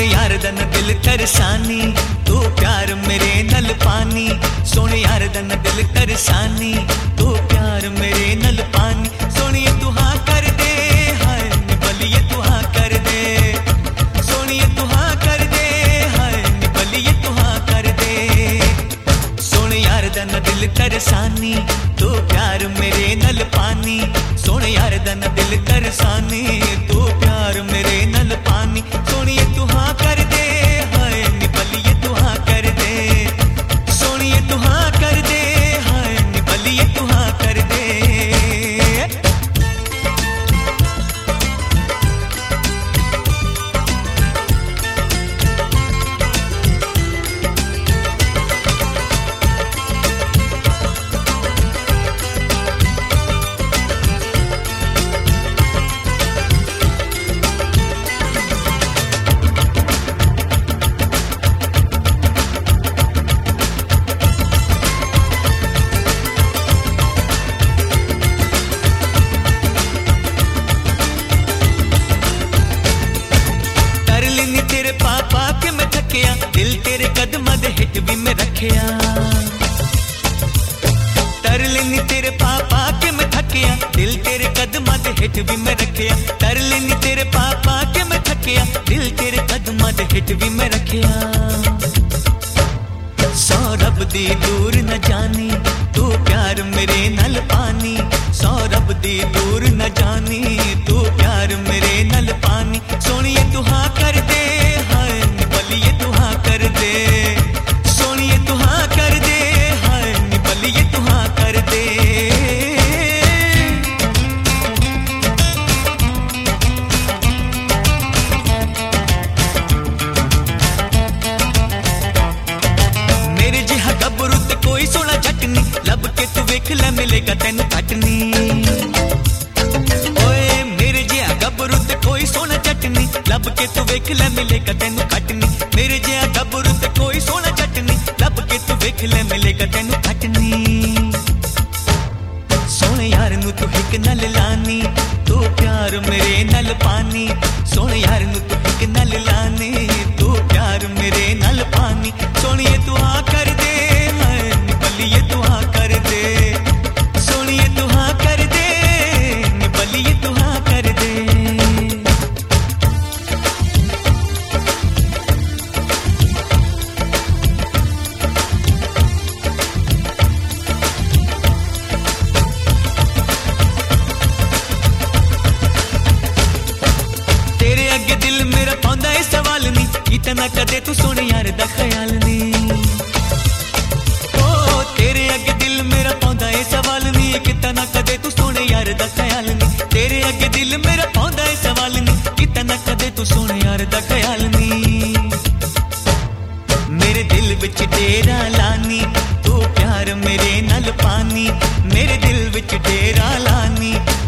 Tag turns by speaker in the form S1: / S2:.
S1: यार दन दिल तरसानी, तू प्यार मेरे नल पानी। सोने यार दन दिल तरसानी, तू प्यार मेरे नल पानी। सोनिए तू हाँ कर दे, हाय निबलिए तू हाँ कर दे। सोनिए तू हाँ कर दे, हाय निबलिए तू हाँ कर दे। सोने यार दन दिल तरसानी, तू प्यार मेरे नल पानी। सोने यार दन दिल तरसानी, तू प्यार मेरे नल पानी। सोनिए तू हाँ कर दे, हाय निबलिए तू हाँ कर दे। सोनिए तू हाँ कर दे, हाय निबलिए तू हाँ कर दे। तेरे पापा के मैं थकिया, दिल तेरे कदमां दे हिट भी मैं रखिया। तरलेनी तेरे पापा के मैं थकिया, दिल तेरे कदमां दे हिट भी मैं रखिया। तरलेनी तेरे पापा के मैं थकिया, दिल तेरे कदमां दे हिट भी मैं रखिया। सौ रब दी दूर न जानी, तू प्यार मेरे नल पानी। सौ रब दी दूर न जानी, तू प्यार मेरे नल पानी। सोनिए तू हाँ कर दे, हाय निबलिए तू हाँ कर दे। सोनिए तू हाँ कर दे, हाय निबलिए तू हाँ कर दे। मेरे जिहा गबरू ते कोई सोना चटनी, लब के तू वेख ले मिलेगा तेनू कटनी। ओए मेरे जिहा गबरू ते कोई सोना चटनी, लब के तू वेख ले मिलेगा तेनू कटनी। मेरे जिहा गबरू ते कोई सोना चटनी, लब के तू वेख ले मिलेगा तेनू कटनी। सोने यार नू तू हिक नल लानी, तू प्यार मेरे नल पानी। सोने यार नू तू हिक नल लानी, तू प्यार मेरे नल पानी। सोनिए तू हाँ कर दे, हाय निबलिए तू हाँ कर दे। सोनिए तू हाँ कर दे, निबलिए तू हाँ कर दे। तेरे अगे दिल मेरा पांदा है सवाल नी, इतना कदे तू सोने यार दा ख्याल नी। ओ तेरे अगे दिल मेरा पांदा है सवाल नी, कितना कदे तू सोने यार दा ख्याल नी। तेरे अगे दिल मेरा पांदा है सवाल नी, कितना कदे तू सोने यार दा ख्याल नी। मेरे दिल विच डेरा लानी, तू प्यार मेरे नल पानी। मेरे दिल विच डेरा लानी,